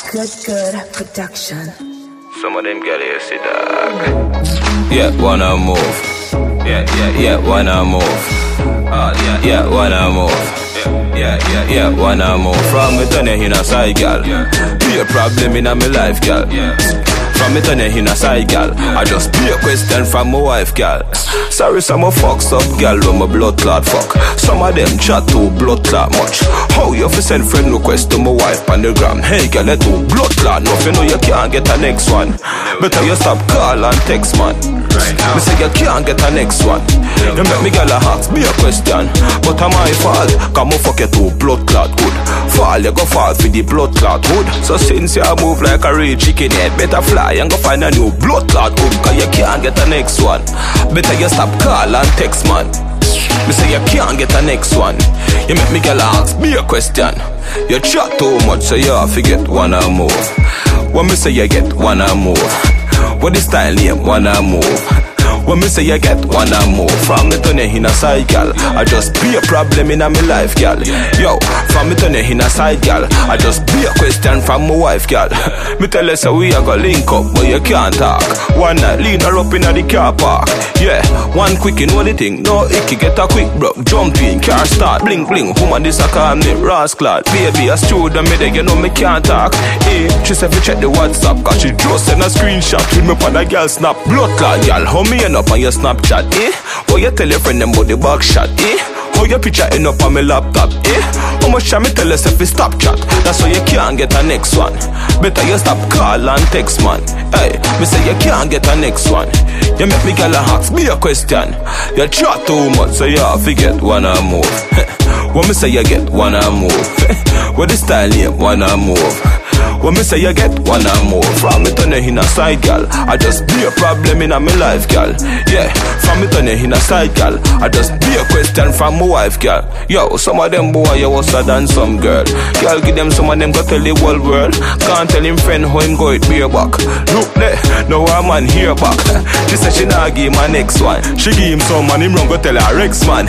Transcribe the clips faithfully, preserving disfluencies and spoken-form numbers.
Good, good production. Some of them get here, see dog. Yeah, wanna move. Yeah, yeah, yeah, wanna move. Oh, yeah, yeah, wanna move. Yeah, yeah, yeah, wanna move. From me turn in a side, gal. Be a problem in my life, gal. From me turn in a side, gal. I just be a question from my wife, gal. Sorry, some of fucks up, gal, when my blood clot fuck. Some of them chat too blood clot much. How you fi send friend request to my wife on the gram? Hey, gal, let too blood clot. No, you know you can't get a next one. Better you stop call and text, man. Me say you can't get a next one. You make me gal a ask me a question, but I'm my fault. Come on, fuck you too blood clot good. Fall, you go fall for the blood clot hood. So since you move like a real chicken head, better fly and go find a new blood clot hood. Cause you can't get a next one. Better you stop call and text, man. Me say you can't get a next one. You make me gal ask me a question. You chat too much, so you forget wanna move. When me say you get wanna move, what is style name wanna move? When me say you get wanna move. From me turn in a side, gal, I just be a problem in my life, gal. Yo, from me turn in a side, gal, I just be a question from my wife, gal. Me tell her so we a go link up, but you can't talk. One night lean her up in the car park. Yeah, one quick, you know the thing. No icky, get a quick broke, jump in, car start, bling bling. Woman this a call me rascal. Baby a student, me there, you know me can't talk. Hey, she said we check the WhatsApp, cause she just send a screenshot with me on a gal snap. Blood clot, gal, how me end up on your Snapchat, eh? How you tell your friend them about the back shot, eh? How your picture end up on my laptop, eh? How much time me tell yourself to stop chat? That's why you can't get a next one. Better you stop call and text, man. Hey, me say you can't get a next one. You make me gal ask me a question. You chat too much, so you forget wanna move. When me say you get wanna move, what is style name wanna move? When me say you get wanna move. From me turn in a side, gal, I just be a problem in my life, gal. Yeah, from me turn in a side, gal, I just be a question from my wife, gal. Yo, some of them boy you worse than some girl. Gal give them some of them go tell the whole world. Can't tell him friend how him go it be a back. Look there, no a man here back. She said she nah give him a next one. She give him some and him run go tell her ex man.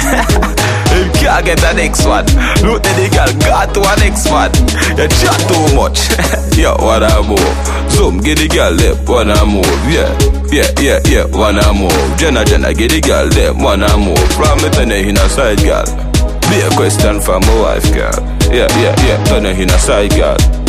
Him can't get a next one. Look there the girl got to a next one. You chat too much. Yo, wanna move. Zoom, get the girl lip, wanna move. Yeah, yeah, yeah, yeah, wanna move. Jenna, Jenna, get the girl lip, wanna move. From me turn in a side, girl. Be a question for my wife, girl. Yeah, yeah, yeah, turn in a side, girl.